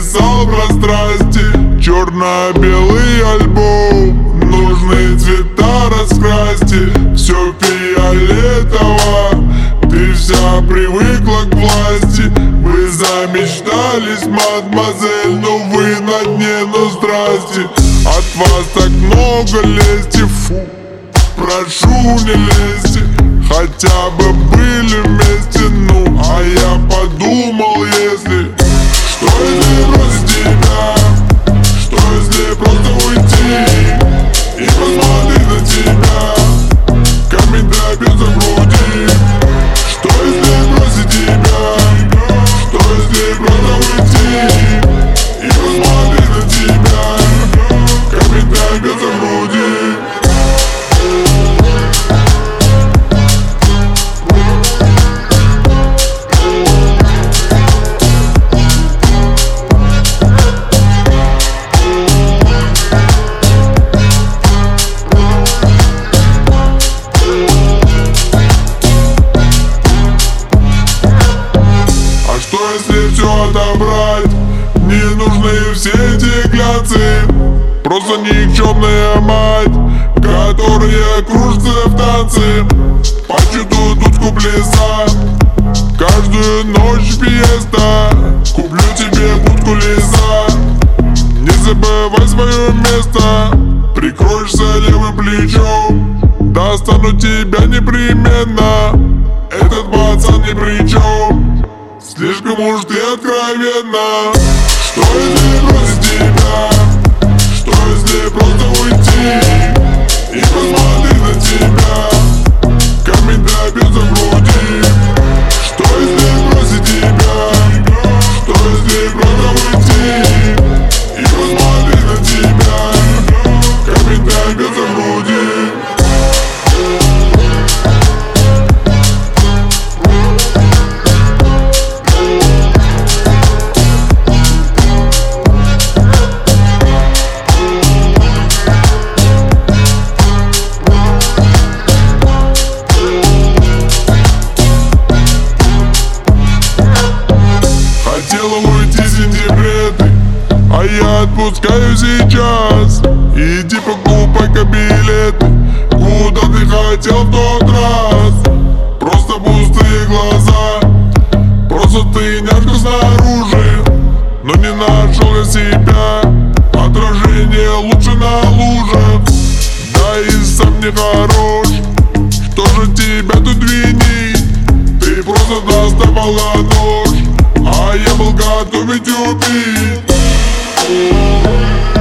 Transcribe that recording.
писал про страсти. Черно-белый альбом, нужные цвета раскрасьте. Все фиолетово, ты вся привыкла к власти. Вы замечтались, мадемуазель, но вы на дне, ну здрасте. От вас так много лести, фу, прошу не лезьте. Хотя бы были вместе, ну, а я подумал, если что если бросить тебя, что если просто уйти и посмотреть на тебя, камень добьется в груди. Что если бросить тебя, что если просто уйти и посмотреть на тебя, камень добьется в груди. Если все отобрать, не нужны все эти гляцы. Просто никчемная мать, которая кружится в танце, по чуду дудку пляса. Каждую ночь фиеста, куплю тебе будку леса. Не забывай свое место, прикроешься левым плечом. Достану тебя непременно, этот пацан ни при чем. Слишком уж ты откровенна. Что если бросить тебя, что если просто уйти и посмотреть на тебя, камень добьется в груди. Что если бросить тебя, что если просто уйти и посмотреть на тебя, камень добьется в груди. Хотела уйти сентября, а я отпускаю сейчас. Иди покупай-ка билеты, куда ты хотел в тот раз. Просто пустые глаза, просто ты няшка снаружи. Но не нашел я себя, отражение лучше на лужах. Да и сам не хорош, что же тебя тут винить? Ты просто доставала нож, а я был готов ведь убить.